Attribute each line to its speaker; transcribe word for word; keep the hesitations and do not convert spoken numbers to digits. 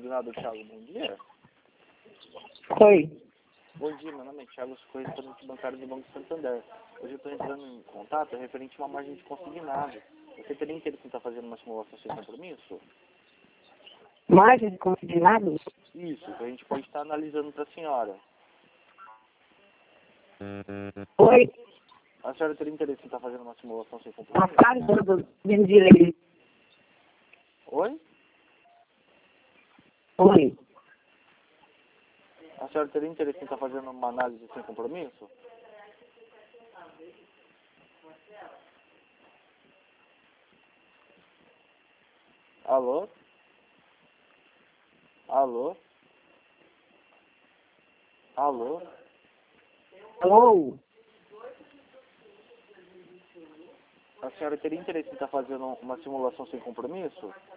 Speaker 1: coordenador Thiago, bom dia.
Speaker 2: Oi.
Speaker 1: Bom dia, meu nome é Thiago, sou correspondente bancário do Banco Santander. Hoje eu estou entrando em contato referente a uma margem de consignado. Você teria interesse em estar fazendo uma simulação sem compromisso?
Speaker 2: Margem de consignados?
Speaker 1: Isso, que a gente pode estar analisando para a senhora.
Speaker 2: Oi.
Speaker 1: A senhora teria interesse em estar fazendo uma simulação sem
Speaker 2: A
Speaker 1: compromisso?
Speaker 2: casa do Benedilei.
Speaker 1: Oi?
Speaker 2: Oi.
Speaker 1: A senhora teria interesse em estar fazendo uma análise sem compromisso? Alô? Alô? Alô?
Speaker 2: Alô?
Speaker 1: A senhora teria interesse em estar fazendo uma simulação sem compromisso?